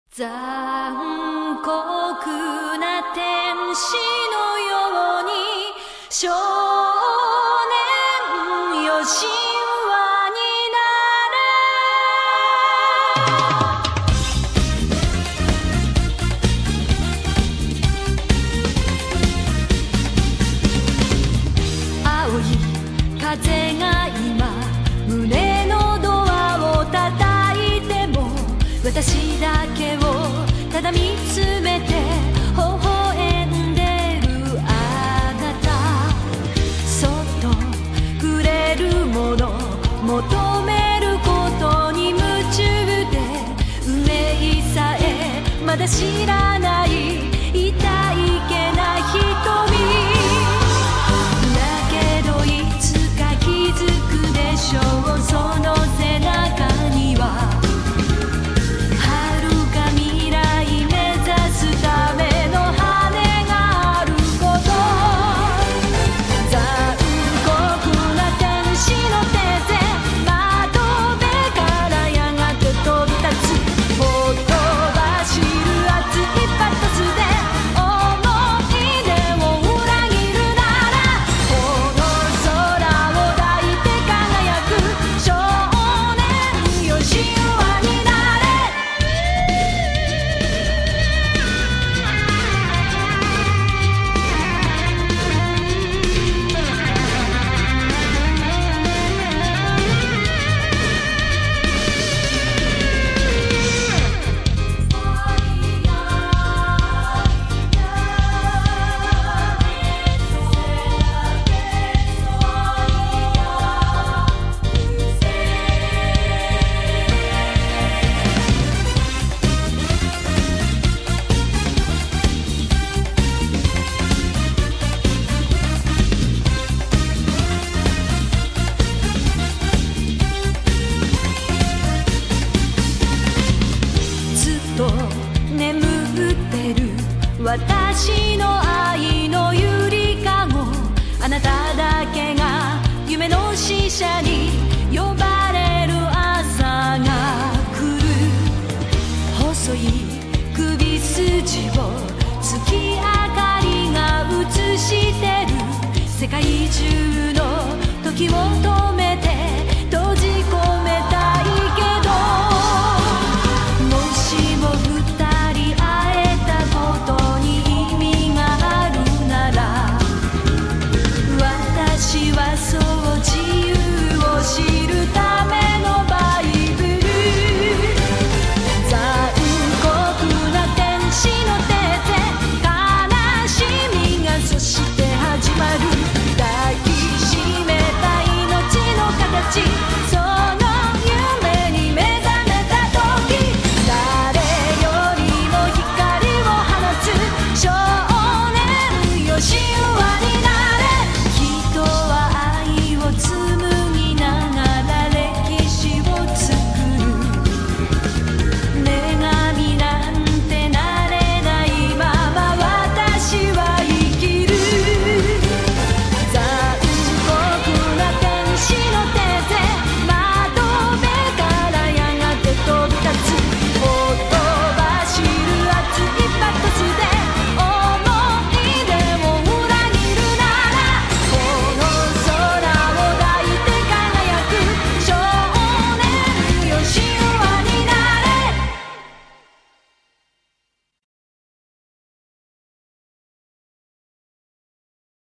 残酷な天使のように少年よ神話になれ。青い風が今胸のドアを叩いても私だけをただ見つめて微笑んでるあなた、そっとくれるもの求めることに夢中で、運命さえまだ知らない痛いけな瞳だけど、いつか気づくでしょう。その背中には眠ってる私の愛のゆりかご、あなただけが夢の使者に呼ばれる朝が来る。細い首筋を月明かりが映してる。世界中の時を止め